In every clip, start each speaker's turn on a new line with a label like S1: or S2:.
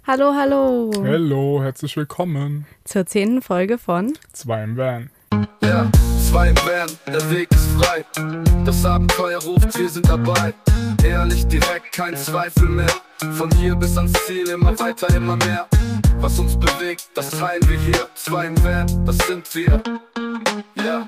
S1: Hallo, hallo.
S2: Hallo, herzlich willkommen
S1: Zur 10. Folge von
S2: Zwei im Van.
S3: Ja, zwei im Van, der Weg ist frei. Das Abenteuer ruft, wir sind dabei. Ehrlich, direkt, kein Zweifel mehr. Von hier bis ans Ziel, immer weiter, immer mehr. Was uns bewegt, das teilen wir hier. Zwei im Van, das sind wir. Ja.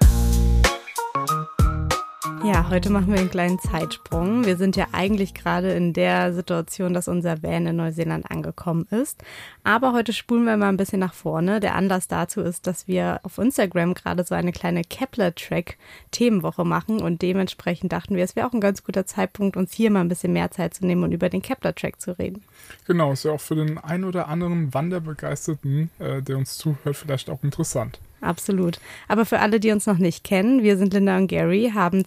S1: Ja, heute machen wir einen kleinen Zeitsprung. Wir sind ja eigentlich gerade in der Situation, dass unser Van in Neuseeland angekommen ist. Aber heute spulen wir mal ein bisschen nach vorne. Der Anlass dazu ist, dass wir auf Instagram gerade so eine kleine Kepler-Track-Themenwoche machen. Und dementsprechend dachten wir, es wäre auch ein ganz guter Zeitpunkt, uns hier mal ein bisschen mehr Zeit zu nehmen und über den Kepler-Track zu reden.
S2: Genau, ist ja auch für den ein oder anderen Wanderbegeisterten, der uns zuhört, vielleicht auch interessant.
S1: Absolut. Aber für alle, die uns noch nicht kennen, wir sind Linda und Gary, haben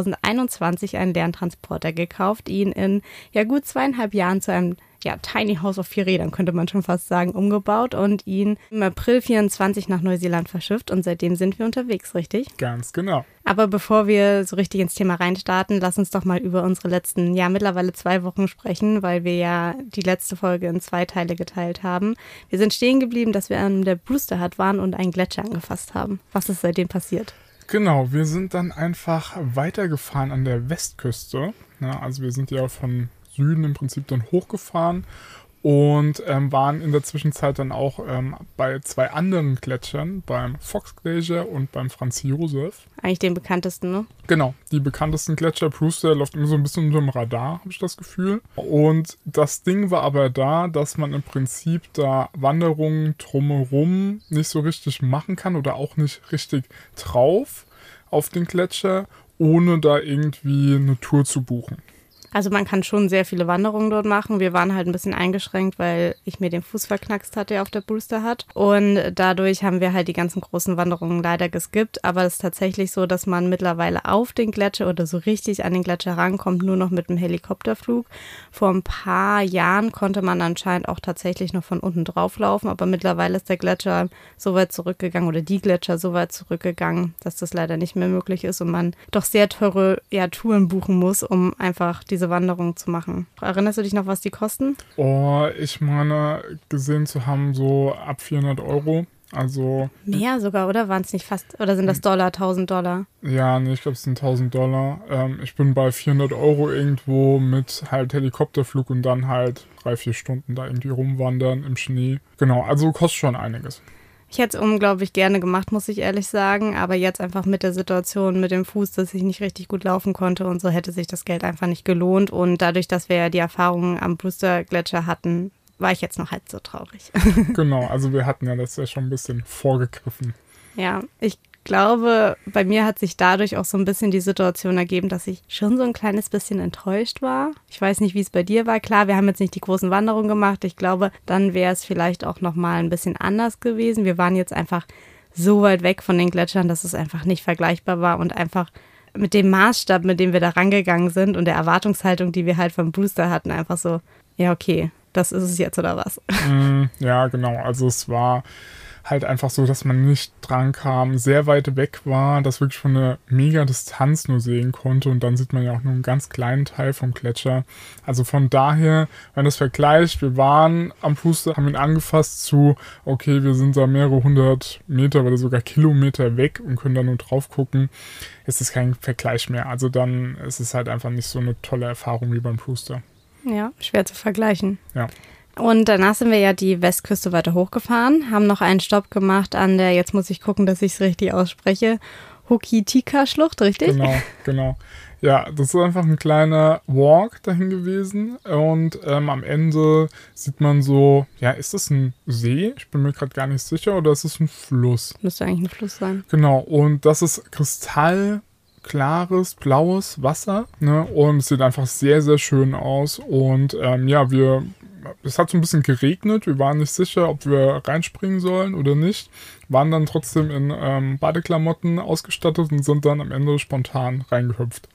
S1: 2021 einen Lerntransporter gekauft, ihn in gut 2,5 Jahren zu einem Tiny House auf 4 Rädern, könnte man schon fast sagen, umgebaut und ihn im April 24 nach Neuseeland verschifft und seitdem sind wir unterwegs, richtig?
S2: Ganz genau.
S1: Aber bevor wir so richtig ins Thema reinstarten, lass uns doch mal über unsere letzten, mittlerweile 2 Wochen sprechen, weil wir ja die letzte Folge in 2 Teile geteilt haben. Wir sind stehen geblieben, dass wir an der Brewster Hut waren und einen Gletscher angefasst haben. Was ist seitdem passiert?
S2: Genau, wir sind dann einfach weitergefahren an der Westküste. Ja, also wir sind ja von Süden im Prinzip dann hochgefahren und waren in der Zwischenzeit dann auch bei 2 anderen Gletschern, beim Fox Glacier und beim Franz Josef.
S1: Eigentlich den bekanntesten, ne?
S2: Genau, die bekanntesten Gletscher. Brewster läuft immer so ein bisschen unter dem Radar, habe ich das Gefühl. Und das Ding war aber da, dass man im Prinzip da Wanderungen drumherum nicht so richtig machen kann oder auch nicht richtig drauf auf den Gletscher, ohne da irgendwie eine Tour zu buchen.
S1: Also man kann schon sehr viele Wanderungen dort machen. Wir waren halt ein bisschen eingeschränkt, weil ich mir den Fuß verknackst hatte auf der Brewster Hut. Und dadurch haben wir halt die ganzen großen Wanderungen leider geskippt. Aber es ist tatsächlich so, dass man mittlerweile auf den Gletscher oder so richtig an den Gletscher rankommt, nur noch mit einem Helikopterflug. Vor ein paar Jahren konnte man anscheinend auch tatsächlich noch von unten drauf laufen. Aber mittlerweile ist der Gletscher so weit zurückgegangen oder die Gletscher so weit zurückgegangen, dass das leider nicht mehr möglich ist und man doch sehr teure Touren buchen muss, um einfach diese Wanderung zu machen. Erinnerst du dich noch, was die kosten?
S2: Oh, ich meine, gesehen zu haben, so ab 400 Euro. Also
S1: mehr sogar, oder? Waren es nicht fast, oder sind das Dollar, 1000 $?
S2: Ja, nee, ich glaube, es sind 1000 $. Ich bin bei 400 Euro irgendwo mit halt Helikopterflug und dann halt 3-4 Stunden da irgendwie rumwandern im Schnee. Genau, also kostet schon einiges.
S1: Ich hätte es unglaublich gerne gemacht, muss ich ehrlich sagen, aber jetzt einfach mit der Situation mit dem Fuß, dass ich nicht richtig gut laufen konnte und so hätte sich das Geld einfach nicht gelohnt und dadurch, dass wir ja die Erfahrungen am Brewster Gletscher hatten, war ich jetzt noch halb so traurig.
S2: Genau, also wir hatten ja das ja schon ein bisschen vorgegriffen.
S1: Ja, ich glaube, bei mir hat sich dadurch auch so ein bisschen die Situation ergeben, dass ich schon so ein kleines bisschen enttäuscht war. Ich weiß nicht, wie es bei dir war. Klar, wir haben jetzt nicht die großen Wanderungen gemacht. Ich glaube, dann wäre es vielleicht auch nochmal ein bisschen anders gewesen. Wir waren jetzt einfach so weit weg von den Gletschern, dass es einfach nicht vergleichbar war und einfach mit dem Maßstab, mit dem wir da rangegangen sind und der Erwartungshaltung, die wir halt vom Brewster hatten, einfach so, ja okay, das ist es jetzt oder was?
S2: Ja, genau. Also es war halt einfach so, dass man nicht dran kam, sehr weit weg war, das wirklich von einer mega Distanz nur sehen konnte und dann sieht man ja auch nur einen ganz kleinen Teil vom Gletscher. Also von daher, wenn das vergleicht, wir waren am Brewster, haben ihn angefasst zu, okay, wir sind da mehrere 100 Meter oder sogar Kilometer weg und können da nur drauf gucken, ist es kein Vergleich mehr. Also dann ist es halt einfach nicht so eine tolle Erfahrung wie beim Brewster.
S1: Ja, schwer zu vergleichen.
S2: Ja.
S1: Und danach sind wir ja die Westküste weiter hochgefahren, haben noch einen Stopp gemacht an der, jetzt muss ich gucken, dass ich es richtig ausspreche, Hokitika-Schlucht, richtig?
S2: Genau. Ja, das ist einfach ein kleiner Walk dahin gewesen und am Ende sieht man so, ja, ist das ein See? Ich bin mir gerade gar nicht sicher, oder ist es ein Fluss?
S1: Müsste eigentlich ein Fluss sein.
S2: Genau, und das ist kristallklares, blaues Wasser, ne? Und es sieht einfach sehr, sehr schön aus und es hat so ein bisschen geregnet, wir waren nicht sicher, ob wir reinspringen sollen oder nicht, waren dann trotzdem in Badeklamotten ausgestattet und sind dann am Ende spontan reingehüpft.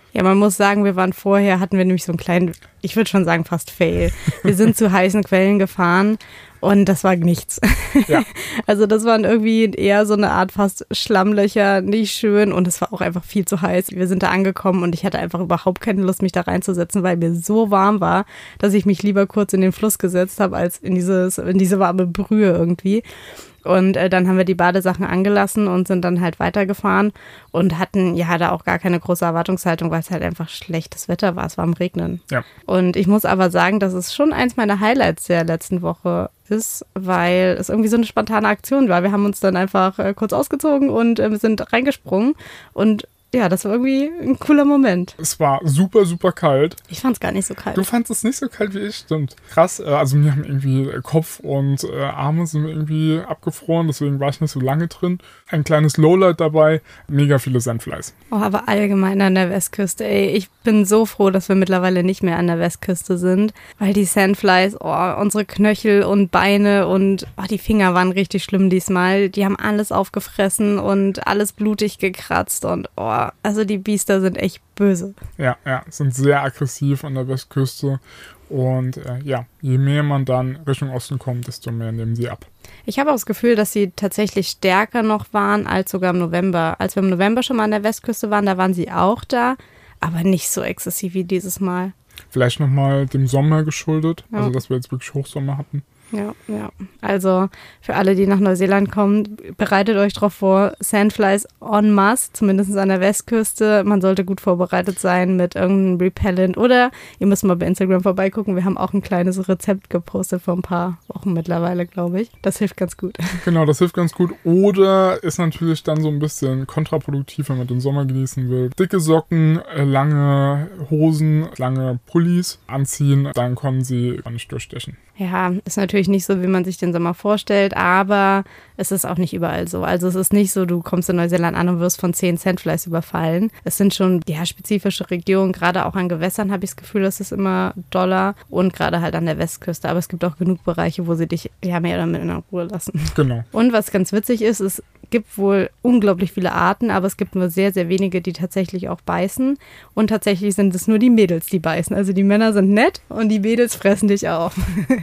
S1: Ja, man muss sagen, hatten wir nämlich so einen kleinen, ich würde schon sagen fast Fail. Wir sind zu heißen Quellen gefahren und das war nichts.
S2: Ja.
S1: Also das waren irgendwie eher so eine Art fast Schlammlöcher, nicht schön und es war auch einfach viel zu heiß. Wir sind da angekommen und ich hatte einfach überhaupt keine Lust, mich da reinzusetzen, weil mir so warm war, dass ich mich lieber kurz in den Fluss gesetzt habe, als in diese warme Brühe irgendwie. Und dann haben wir die Badesachen angelassen und sind dann halt weitergefahren und hatten ja da auch gar keine große Erwartungshaltung, weil es halt einfach schlechtes Wetter war. Es war am Regnen.
S2: Ja.
S1: Und ich muss aber sagen, dass es schon eins meiner Highlights der letzten Woche ist, weil es irgendwie so eine spontane Aktion war. Wir haben uns dann einfach kurz ausgezogen und sind reingesprungen und ja, das war irgendwie ein cooler Moment.
S2: Es war super, super kalt.
S1: Ich fand es gar nicht so kalt.
S2: Du fandest es nicht so kalt wie ich, stimmt. Krass, also mir haben irgendwie Kopf und Arme sind irgendwie abgefroren, deswegen war ich nicht so lange drin. Ein kleines Lowlight dabei, mega viele Sandflies.
S1: Oh, aber allgemein an der Westküste, ey, ich bin so froh, dass wir mittlerweile nicht mehr an der Westküste sind, weil die Sandflies, unsere Knöchel und Beine und die Finger waren richtig schlimm diesmal. Die haben alles aufgefressen und alles blutig gekratzt und also die Biester sind echt böse.
S2: Ja, sind sehr aggressiv an der Westküste und je mehr man dann Richtung Osten kommt, desto mehr nehmen sie ab.
S1: Ich habe auch das Gefühl, dass sie tatsächlich stärker noch waren als sogar im November. Als wir im November schon mal an der Westküste waren, da waren sie auch da, aber nicht so exzessiv wie dieses Mal.
S2: Vielleicht nochmal dem Sommer geschuldet, also dass wir jetzt wirklich Hochsommer hatten.
S1: Ja. Also für alle, die nach Neuseeland kommen, bereitet euch drauf vor, Sandflies en masse, zumindest an der Westküste. Man sollte gut vorbereitet sein mit irgendeinem Repellent oder ihr müsst mal bei Instagram vorbeigucken. Wir haben auch ein kleines Rezept gepostet vor ein paar Wochen mittlerweile, glaube ich. Das hilft ganz gut.
S2: Genau, das hilft ganz gut. Oder ist natürlich dann so ein bisschen kontraproduktiv, wenn man den Sommer genießen will. Dicke Socken, lange Hosen, lange Pullis anziehen, dann können sie gar nicht durchstechen.
S1: Ja, ist natürlich nicht so, wie man sich den Sommer vorstellt, aber es ist auch nicht überall so. Also es ist nicht so, du kommst in Neuseeland an und wirst von 10 Sandflies überfallen. Es sind schon spezifische Regionen, gerade auch an Gewässern habe ich das Gefühl, das ist immer doller und gerade halt an der Westküste. Aber es gibt auch genug Bereiche, wo sie dich mehr oder minder in Ruhe lassen.
S2: Genau.
S1: Und was ganz witzig ist, es gibt wohl unglaublich viele Arten, aber es gibt nur sehr, sehr wenige, die tatsächlich auch beißen. Und tatsächlich sind es nur die Mädels, die beißen. Also die Männer sind nett und die Mädels fressen dich auf.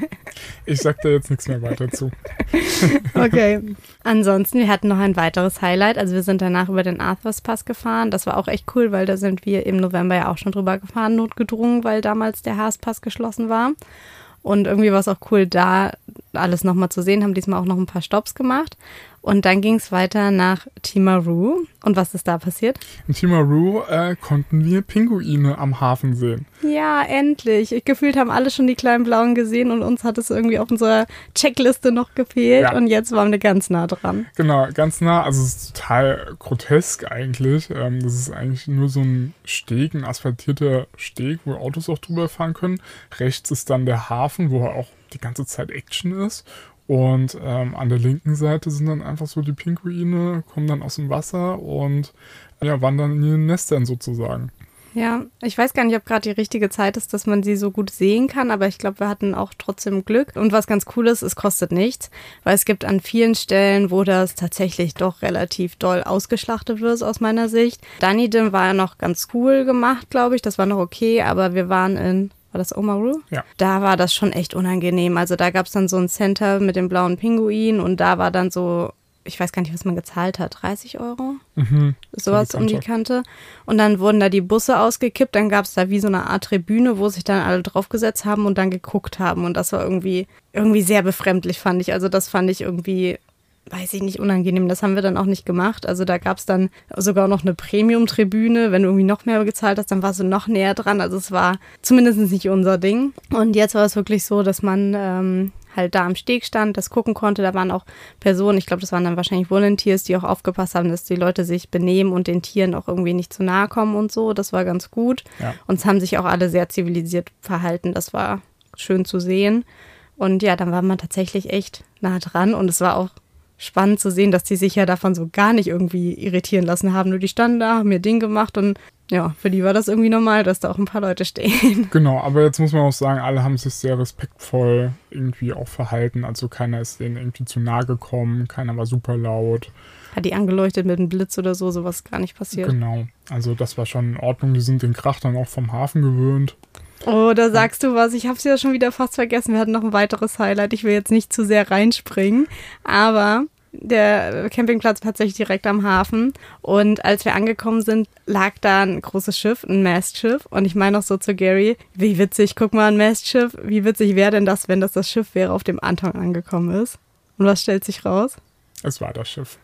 S2: Ich sag da jetzt nichts mehr weiter zu.
S1: Okay. Ansonsten, wir hatten noch ein weiteres Highlight. Also wir sind danach über den Arthurs Pass gefahren. Das war auch echt cool, weil da sind wir im November ja auch schon drüber gefahren, notgedrungen, weil damals der Haas Pass geschlossen war. Und irgendwie war es auch cool, da alles nochmal zu sehen. Haben diesmal auch noch ein paar Stopps gemacht. Und dann ging es weiter nach Timaru. Und was ist da passiert?
S2: In Timaru konnten wir Pinguine am Hafen sehen.
S1: Ja, endlich. Gefühlt haben alle schon die kleinen Blauen gesehen und uns hat es irgendwie auf unserer Checkliste noch gefehlt. Ja. Und jetzt waren wir ganz nah dran.
S2: Genau, ganz nah. Also es ist total grotesk eigentlich. Das ist eigentlich nur so ein Steg, ein asphaltierter Steg, wo Autos auch drüber fahren können. Rechts ist dann der Hafen, wo auch die ganze Zeit Action ist. Und an der linken Seite sind dann einfach so die Pinguine, kommen dann aus dem Wasser und wandern in ihren Nestern sozusagen.
S1: Ja, ich weiß gar nicht, ob gerade die richtige Zeit ist, dass man sie so gut sehen kann, aber ich glaube, wir hatten auch trotzdem Glück. Und was ganz cool ist, es kostet nichts, weil es gibt an vielen Stellen, wo das tatsächlich doch relativ doll ausgeschlachtet wird aus meiner Sicht. Dunedin war ja noch ganz cool gemacht, glaube ich, das war noch okay, aber wir waren war das Oamaru?
S2: Ja. Da
S1: war das schon echt unangenehm. Also da gab es dann so ein Center mit dem blauen Pinguin und da war dann so, ich weiß gar nicht, was man gezahlt hat, 30 €?
S2: Mhm.
S1: Sowas um die Kante. Und dann wurden da die Busse ausgekippt, dann gab es da wie so eine Art Tribüne, wo sich dann alle draufgesetzt haben und dann geguckt haben. Und das war irgendwie sehr befremdlich, fand ich. Also das fand ich irgendwie, weiß ich nicht, unangenehm. Das haben wir dann auch nicht gemacht. Also da gab es dann sogar noch eine Premium-Tribüne. Wenn du irgendwie noch mehr gezahlt hast, dann warst du noch näher dran. Also es war zumindest nicht unser Ding. Und jetzt war es wirklich so, dass man halt da am Steg stand, das gucken konnte. Da waren auch Personen, ich glaube, das waren dann wahrscheinlich Volunteers, die auch aufgepasst haben, dass die Leute sich benehmen und den Tieren auch irgendwie nicht zu nahe kommen und so. Das war ganz gut. Ja. Und es haben sich auch alle sehr zivilisiert verhalten. Das war schön zu sehen. Und ja, dann war man tatsächlich echt nah dran und es war auch spannend zu sehen, dass die sich ja davon so gar nicht irgendwie irritieren lassen haben. Nur die standen da, haben ihr Ding gemacht und ja, für die war das irgendwie normal, dass da auch ein paar Leute stehen.
S2: Genau, aber jetzt muss man auch sagen, alle haben sich sehr respektvoll irgendwie auch verhalten. Also keiner ist denen irgendwie zu nahe gekommen, keiner war super laut.
S1: Hat die angeleuchtet mit einem Blitz oder so, sowas gar nicht passiert.
S2: Genau, also das war schon in Ordnung. Die sind den Krach dann auch vom Hafen gewöhnt.
S1: Oh, da sagst du was. Ich habe es ja schon wieder fast vergessen. Wir hatten noch ein weiteres Highlight. Ich will jetzt nicht zu sehr reinspringen, aber der Campingplatz tatsächlich direkt am Hafen. Und als wir angekommen sind, lag da ein großes Schiff, ein Mastschiff. Und ich meine auch so zu Gary, wie witzig, guck mal, ein Mastschiff. Wie witzig wäre denn das, wenn das Schiff wäre, auf dem Anton angekommen ist? Und was stellt sich raus?
S2: Es war das Schiff.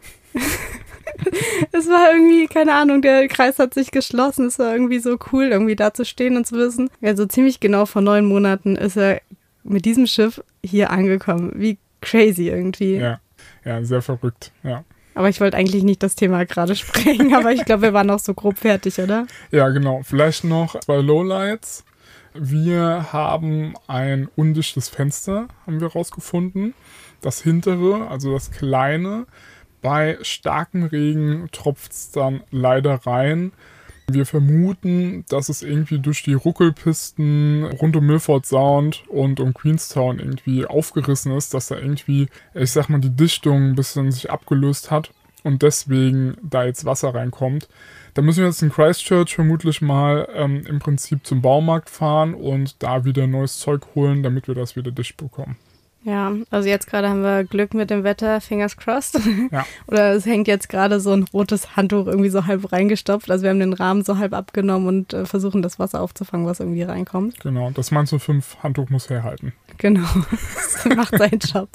S1: Es war irgendwie, keine Ahnung, der Kreis hat sich geschlossen. Es war irgendwie so cool, irgendwie da zu stehen und zu wissen. Also ziemlich genau vor 9 Monaten ist er mit diesem Schiff hier angekommen. Wie crazy irgendwie.
S2: Ja, sehr verrückt, ja.
S1: Aber ich wollte eigentlich nicht das Thema gerade sprechen, aber ich glaube, wir waren auch so grob fertig, oder?
S2: Ja, genau. Vielleicht noch 2 Lowlights. Wir haben ein undichtes Fenster, haben wir rausgefunden. Das hintere, also das kleine. Bei starkem Regen tropft es dann leider rein. Wir vermuten, dass es irgendwie durch die Ruckelpisten rund um Milford Sound und um Queenstown irgendwie aufgerissen ist, dass da irgendwie, ich sag mal, die Dichtung ein bisschen sich abgelöst hat und deswegen da jetzt Wasser reinkommt. Da müssen wir jetzt in Christchurch vermutlich mal im Prinzip zum Baumarkt fahren und da wieder neues Zeug holen, damit wir das wieder dicht bekommen.
S1: Ja, also jetzt gerade haben wir Glück mit dem Wetter, fingers crossed.
S2: Ja.
S1: Oder es hängt jetzt gerade so ein rotes Handtuch irgendwie so halb reingestopft. Also wir haben den Rahmen so halb abgenommen und versuchen das Wasser aufzufangen, was irgendwie reinkommt.
S2: Genau, das 9:5 Handtuch muss herhalten.
S1: Genau, das macht seinen Job.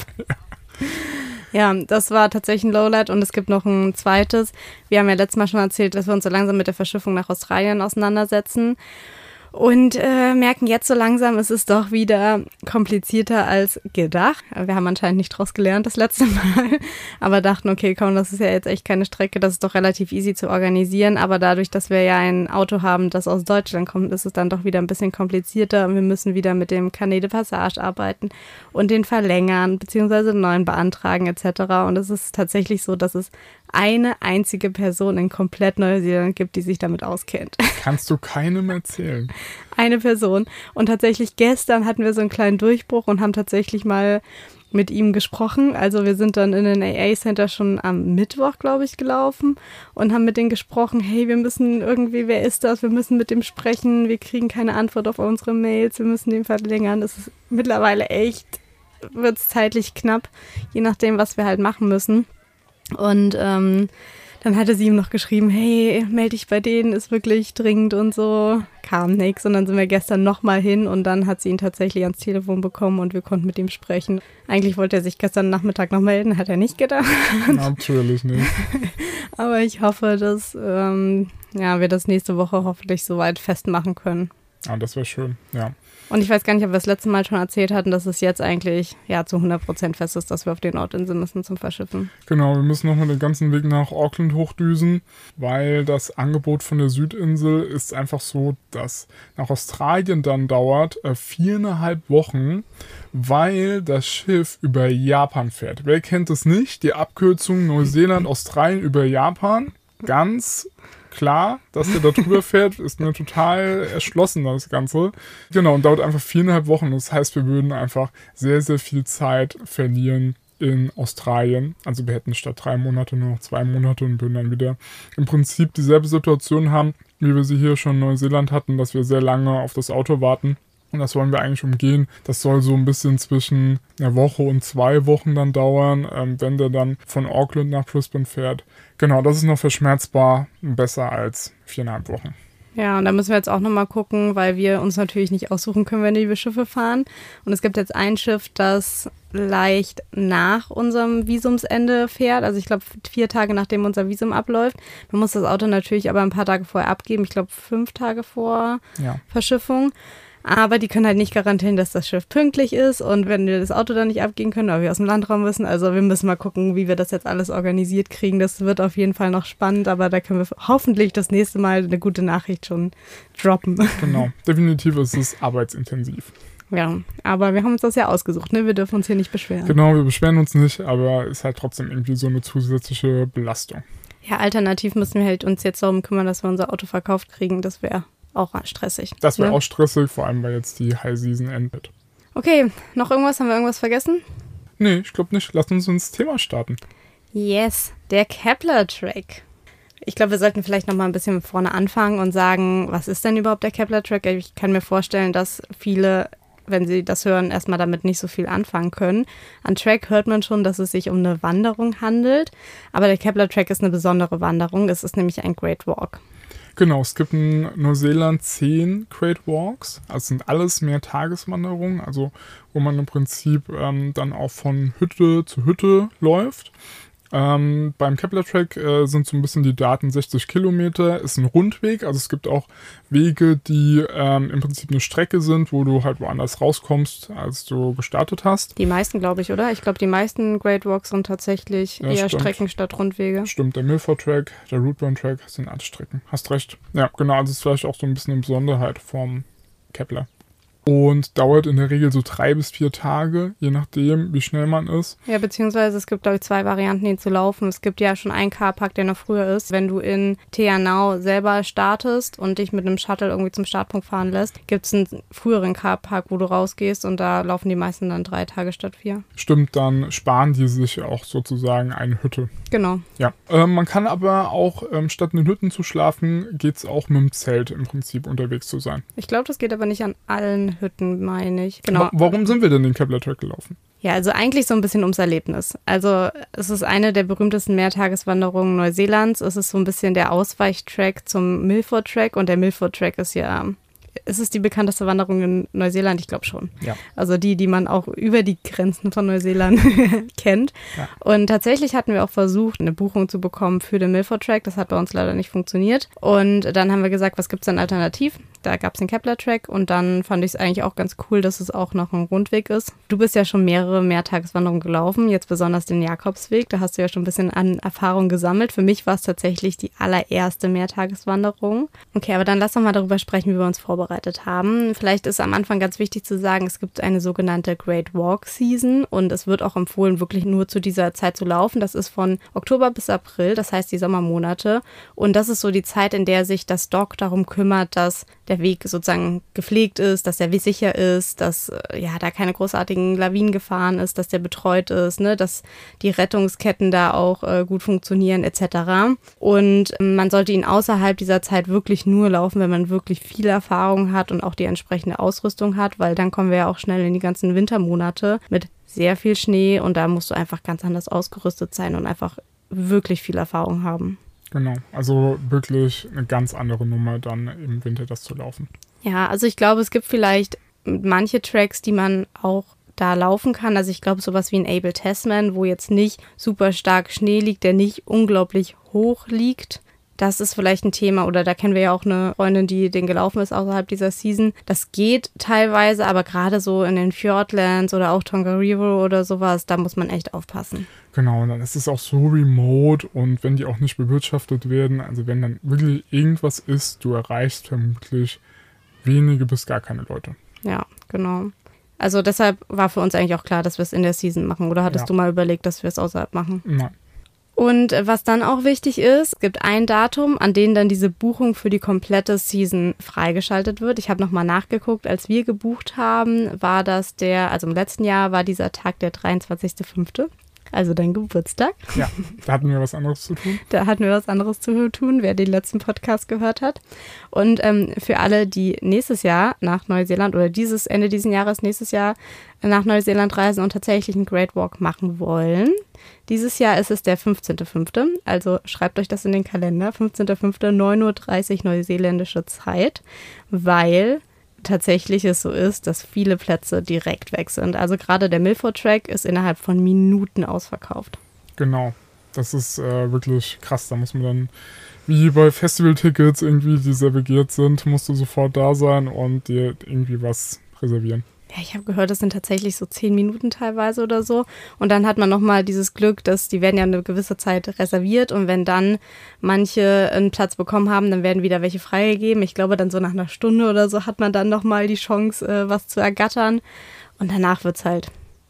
S1: Ja, das war tatsächlich ein Lowlight und es gibt noch ein zweites. Wir haben ja letztes Mal schon erzählt, dass wir uns so langsam mit der Verschiffung nach Australien auseinandersetzen. Und merken jetzt so langsam, es ist doch wieder komplizierter als gedacht. Wir haben anscheinend nicht draus gelernt das letzte Mal, aber dachten, okay, komm, das ist ja jetzt echt keine Strecke, das ist doch relativ easy zu organisieren. Aber dadurch, dass wir ja ein Auto haben, das aus Deutschland kommt, ist es dann doch wieder ein bisschen komplizierter. Und wir müssen wieder mit dem Carnet de Passage arbeiten und den verlängern, beziehungsweise einen neuen beantragen etc. Und es ist tatsächlich so, dass es eine einzige Person in komplett Neuseeland gibt, die sich damit auskennt.
S2: Kannst du keinem erzählen.
S1: Eine Person. Und tatsächlich gestern hatten wir so einen kleinen Durchbruch und haben tatsächlich mal mit ihm gesprochen. Also wir sind dann in den AA-Center schon am Mittwoch, glaube ich, gelaufen und haben mit denen gesprochen, hey, wir müssen irgendwie, wer ist das? Wir müssen mit dem sprechen, wir kriegen keine Antwort auf unsere Mails, wir müssen den verlängern. Das ist mittlerweile echt, wird es zeitlich knapp, je nachdem, was wir halt machen müssen. Und dann hatte sie ihm noch geschrieben, hey, melde dich bei denen, ist wirklich dringend und so. Kam nichts und dann sind wir gestern nochmal hin und dann hat sie ihn tatsächlich ans Telefon bekommen und wir konnten mit ihm sprechen. Eigentlich wollte er sich gestern Nachmittag noch melden, hat er nicht gedacht.
S2: Natürlich nicht.
S1: Aber ich hoffe, dass wir das nächste Woche hoffentlich soweit festmachen können.
S2: Ah, das wäre schön, ja.
S1: Und ich weiß gar nicht, ob wir das letzte Mal schon erzählt hatten, dass es jetzt eigentlich zu 100% fest ist, dass wir auf die Nordinsel müssen zum Verschiffen.
S2: Genau, wir müssen nochmal den ganzen Weg nach Auckland hochdüsen, weil das Angebot von der Südinsel ist einfach so, dass nach Australien dann dauert 4,5 Wochen, weil das Schiff über Japan fährt. Wer kennt es nicht? Die Abkürzung Neuseeland, Australien über Japan. Ganz klar, dass der da drüber fährt, ist mir total erschlossen, das Ganze. Genau, und dauert einfach 4,5 Wochen. Das heißt, wir würden einfach sehr, sehr viel Zeit verlieren in Australien. Also wir hätten statt 3 Monate nur noch 2 Monate und würden dann wieder im Prinzip dieselbe Situation haben, wie wir sie hier schon in Neuseeland hatten, dass wir sehr lange auf das Auto warten. Und das wollen wir eigentlich umgehen. Das soll so ein bisschen zwischen einer Woche und 2 Wochen dann dauern, wenn der dann von Auckland nach Brisbane fährt. Genau, das ist noch verschmerzbar, besser als 4,5 Wochen.
S1: Ja, und da müssen wir jetzt auch nochmal gucken, weil wir uns natürlich nicht aussuchen können, wenn wir Schiffe fahren. Und es gibt jetzt ein Schiff, das leicht nach unserem Visumsende fährt. Also ich glaube 4 Tage nachdem unser Visum abläuft. Man muss das Auto natürlich aber ein paar Tage vorher abgeben. Ich glaube 5 Tage vor Verschiffung. Aber die können halt nicht garantieren, dass das Schiff pünktlich ist und wenn wir das Auto dann nicht abgehen können, weil wir aus dem Landraum müssen. Also wir müssen mal gucken, wie wir das jetzt alles organisiert kriegen. Das wird auf jeden Fall noch spannend, aber da können wir hoffentlich das nächste Mal eine gute Nachricht schon droppen.
S2: Genau, definitiv ist es arbeitsintensiv.
S1: Ja, aber wir haben uns das ja ausgesucht, ne? Wir dürfen uns hier nicht beschweren.
S2: Genau, wir beschweren uns nicht, aber ist halt trotzdem irgendwie so eine zusätzliche Belastung.
S1: Ja, alternativ müssen wir halt uns jetzt darum kümmern, dass wir unser Auto verkauft kriegen. Das wäre auch stressig.
S2: Das wäre auch stressig, vor allem, weil jetzt die High Season endet.
S1: Okay, noch irgendwas? Haben wir irgendwas vergessen?
S2: Nee, ich glaube nicht. Lass uns ins Thema starten.
S1: Yes, der Kepler-Track. Ich glaube, wir sollten vielleicht noch mal ein bisschen vorne anfangen und sagen, was ist denn überhaupt der Kepler-Track? Ich kann mir vorstellen, dass viele, wenn sie das hören, erstmal damit nicht so viel anfangen können. An Track hört man schon, dass es sich um eine Wanderung handelt, aber der Kepler-Track ist eine besondere Wanderung. Es ist nämlich ein Great Walk.
S2: Genau, es gibt in Neuseeland 10 Great Walks. Also sind alles Mehrtageswanderungen, also wo man im Prinzip dann auch von Hütte zu Hütte läuft. Beim Kepler-Track sind so ein bisschen die Daten 60 Kilometer, ist ein Rundweg, also es gibt auch Wege, die im Prinzip eine Strecke sind, wo du halt woanders rauskommst, als du gestartet hast.
S1: Die meisten, glaube ich, oder? Ich glaube, die meisten Great Walks sind tatsächlich eher Strecken statt Rundwege.
S2: Stimmt, der Milford Track, der Rootburn Track sind alle Strecken. Hast recht. Ja, genau, also es ist vielleicht auch so ein bisschen eine Besonderheit vom Kepler. Und dauert in der Regel so 3 bis 4 Tage, je nachdem, wie schnell man ist.
S1: Ja, beziehungsweise es gibt, glaube ich, 2 Varianten, ihn zu laufen. Es gibt ja schon einen Carpark, der noch früher ist. Wenn du in Teanau selber startest und dich mit einem Shuttle irgendwie zum Startpunkt fahren lässt, gibt es einen früheren Carpark, wo du rausgehst und da laufen die meisten dann 3 Tage statt 4.
S2: Stimmt, dann sparen die sich auch sozusagen eine Hütte.
S1: Genau.
S2: Ja, man kann aber auch, statt in den Hütten zu schlafen, geht es auch mit dem Zelt im Prinzip unterwegs zu sein.
S1: Ich glaube, das geht aber nicht an allen Hütten, meine ich. Genau.
S2: Warum sind wir denn den Kepler-Track gelaufen?
S1: Ja, also eigentlich so ein bisschen ums Erlebnis. Also es ist eine der berühmtesten Mehrtageswanderungen Neuseelands. Es ist so ein bisschen der Ausweichtrack zum Milford Track und der Milford Track ist ja... Ist es die bekannteste Wanderung in Neuseeland? Ich glaube schon.
S2: Ja.
S1: Also die man auch über die Grenzen von Neuseeland kennt. Ja. Und tatsächlich hatten wir auch versucht, eine Buchung zu bekommen für den Milford Track. Das hat bei uns leider nicht funktioniert. Und dann haben wir gesagt, was gibt es denn alternativ? Da gab es den Kepler Track und dann fand ich es eigentlich auch ganz cool, dass es auch noch ein Rundweg ist. Du bist ja schon mehrere Mehrtageswanderungen gelaufen, jetzt besonders den Jakobsweg. Da hast du ja schon ein bisschen an Erfahrung gesammelt. Für mich war es tatsächlich die allererste Mehrtageswanderung. Okay, aber dann lass doch mal darüber sprechen, wie wir uns vorbereitet haben. Vielleicht ist am Anfang ganz wichtig zu sagen, es gibt eine sogenannte Great Walk Season und es wird auch empfohlen, wirklich nur zu dieser Zeit zu laufen. Das ist von Oktober bis April, das heißt die Sommermonate. Und das ist so die Zeit, in der sich das DOC darum kümmert, dass der Weg sozusagen gepflegt ist, dass der Weg sicher ist, dass da keine großartigen Lawinen gefahren ist, dass der betreut ist, ne, dass die Rettungsketten da auch gut funktionieren etc. Und man sollte ihn außerhalb dieser Zeit wirklich nur laufen, wenn man wirklich viel Erfahrung hat und auch die entsprechende Ausrüstung hat, weil dann kommen wir ja auch schnell in die ganzen Wintermonate mit sehr viel Schnee und da musst du einfach ganz anders ausgerüstet sein und einfach wirklich viel Erfahrung haben.
S2: Genau, also wirklich eine ganz andere Nummer dann im Winter das zu laufen.
S1: Ja, also ich glaube, es gibt vielleicht manche Tracks, die man auch da laufen kann. Also ich glaube, sowas wie ein Abel Tasman, wo jetzt nicht super stark Schnee liegt, der nicht unglaublich hoch liegt. Das ist vielleicht ein Thema, oder da kennen wir ja auch eine Freundin, die den gelaufen ist außerhalb dieser Season. Das geht teilweise, aber gerade so in den Fjordlands oder auch Tongariro oder sowas, da muss man echt aufpassen.
S2: Genau, und dann ist es auch so remote und wenn die auch nicht bewirtschaftet werden, also wenn dann wirklich irgendwas ist, du erreichst vermutlich wenige bis gar keine Leute.
S1: Ja, genau. Also deshalb war für uns eigentlich auch klar, dass wir es in der Season machen. Oder hattest du mal überlegt, dass wir es außerhalb machen?
S2: Nein.
S1: Und was dann auch wichtig ist, es gibt ein Datum, an dem dann diese Buchung für die komplette Season freigeschaltet wird. Ich habe nochmal nachgeguckt, als wir gebucht haben, war das im letzten Jahr war dieser Tag der 23.05., also dein Geburtstag.
S2: Ja, da hatten wir was anderes zu tun.
S1: Da hatten wir was anderes zu tun, wer den letzten Podcast gehört hat. Und für alle, die nächstes Jahr nach Neuseeland oder Ende dieses Jahres, nächstes Jahr nach Neuseeland reisen und tatsächlich einen Great Walk machen wollen. Dieses Jahr ist es der 15.05., also schreibt euch das in den Kalender, 15.05., 9:30 Uhr neuseeländische Zeit, weil tatsächlich es so ist, dass viele Plätze direkt weg sind. Also gerade der Milford Track ist innerhalb von Minuten ausverkauft.
S2: Genau, das ist wirklich krass. Da muss man dann, wie bei Festival-Tickets irgendwie, die sehr begehrt sind, musst du sofort da sein und dir irgendwie was reservieren.
S1: Ja, ich habe gehört, das sind tatsächlich so 10 Minuten teilweise oder so. Und dann hat man nochmal dieses Glück, dass die werden ja eine gewisse Zeit reserviert. Und wenn dann manche einen Platz bekommen haben, dann werden wieder welche freigegeben. Ich glaube, dann so nach einer Stunde oder so hat man dann nochmal die Chance, was zu ergattern. Und danach wird's halt,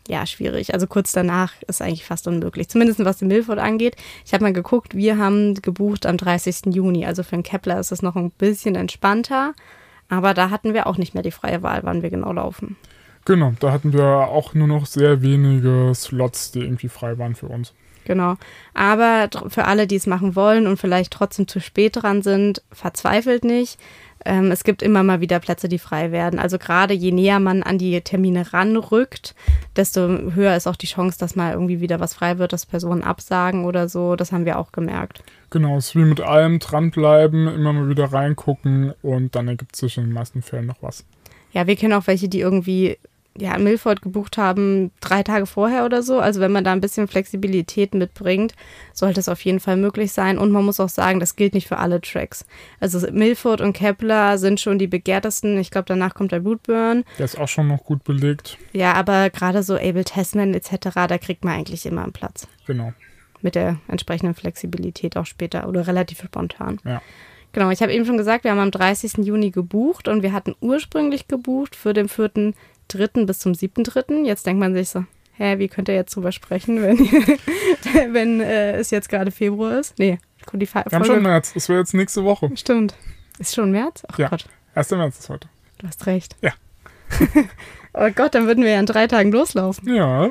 S1: ja, schwierig. Also kurz danach ist eigentlich fast unmöglich. Zumindest was den Milford angeht. Ich habe mal geguckt, wir haben gebucht am 30. Juni. Also für den Kepler ist es noch ein bisschen entspannter. Aber da hatten wir auch nicht mehr die freie Wahl, wann wir genau laufen.
S2: Genau, da hatten wir auch nur noch sehr wenige Slots, die irgendwie frei waren für uns.
S1: Genau. Aber für alle, die es machen wollen und vielleicht trotzdem zu spät dran sind, verzweifelt nicht. Es gibt immer mal wieder Plätze, die frei werden. Also gerade je näher man an die Termine ranrückt, desto höher ist auch die Chance, dass mal irgendwie wieder was frei wird, dass Personen absagen oder so. Das haben wir auch gemerkt.
S2: Genau, es ist wie mit allem, dranbleiben, immer mal wieder reingucken und dann ergibt sich in den meisten Fällen noch was.
S1: Ja, wir kennen auch welche, die irgendwie Milford gebucht haben 3 Tage vorher oder so. Also wenn man da ein bisschen Flexibilität mitbringt, sollte es auf jeden Fall möglich sein. Und man muss auch sagen, das gilt nicht für alle Tracks. Also Milford und Kepler sind schon die begehrtesten. Ich glaube, danach kommt der Woodburn.
S2: Der ist auch schon noch gut belegt.
S1: Ja, aber gerade so Abel Tasman etc., da kriegt man eigentlich immer einen Platz.
S2: Genau.
S1: Mit der entsprechenden Flexibilität auch später oder relativ spontan.
S2: Ja.
S1: Genau, ich habe eben schon gesagt, wir haben am 30. Juni gebucht und wir hatten ursprünglich gebucht für den 4.3. bis zum 7.3. Jetzt denkt man sich so, wie könnt ihr jetzt drüber sprechen, wenn es jetzt gerade Februar ist? Nee, die Folge.
S2: Wir haben schon März, das wäre jetzt nächste Woche.
S1: Stimmt. Ist schon März? Ach
S2: ja.
S1: Gott.
S2: 1. März ist heute.
S1: Du hast recht.
S2: Ja.
S1: Oh Gott, dann würden wir ja in 3 Tagen loslaufen.
S2: Ja.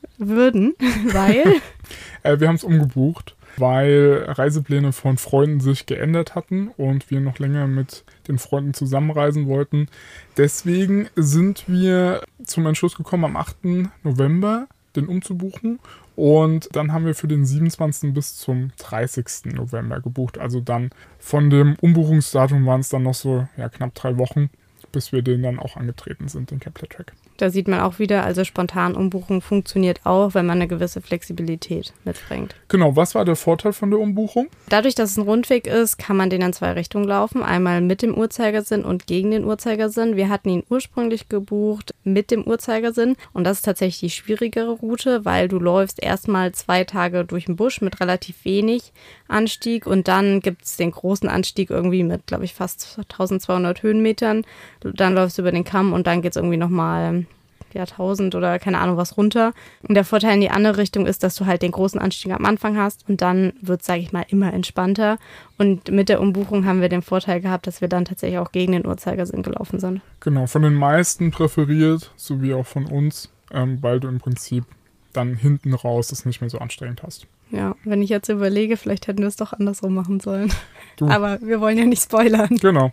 S1: Weil?
S2: Wir haben es umgebucht, weil Reisepläne von Freunden sich geändert hatten und wir noch länger mit den Freunden zusammenreisen wollten. Deswegen sind wir zum Entschluss gekommen, am 8. November den umzubuchen. Und dann haben wir für den 27. bis zum 30. November gebucht. Also dann von dem Umbuchungsdatum waren es dann noch so knapp 3 Wochen, bis wir den dann auch angetreten sind, den Kepler-Track.
S1: Da sieht man auch wieder, also spontan Umbuchung funktioniert auch, wenn man eine gewisse Flexibilität mitbringt.
S2: Genau, was war der Vorteil von der Umbuchung?
S1: Dadurch, dass es ein Rundweg ist, kann man den in 2 Richtungen laufen. Einmal mit dem Uhrzeigersinn und gegen den Uhrzeigersinn. Wir hatten ihn ursprünglich gebucht mit dem Uhrzeigersinn und das ist tatsächlich die schwierigere Route, weil du läufst erstmal 2 Tage durch den Busch mit relativ wenig Anstieg und dann gibt es den großen Anstieg irgendwie mit, glaube ich, fast 1200 Höhenmetern. Dann läufst du über den Kamm und dann geht es irgendwie nochmal 1000 oder keine Ahnung was runter. Und der Vorteil in die andere Richtung ist, dass du halt den großen Anstieg am Anfang hast und dann wird es, sage ich mal, immer entspannter. Und mit der Umbuchung haben wir den Vorteil gehabt, dass wir dann tatsächlich auch gegen den Uhrzeigersinn gelaufen sind.
S2: Genau, von den meisten präferiert, sowie auch von uns, weil du im Prinzip dann hinten raus es nicht mehr so anstrengend hast.
S1: Ja, wenn ich jetzt überlege, vielleicht hätten wir es doch andersrum machen sollen. Aber wir wollen ja nicht spoilern.
S2: Genau.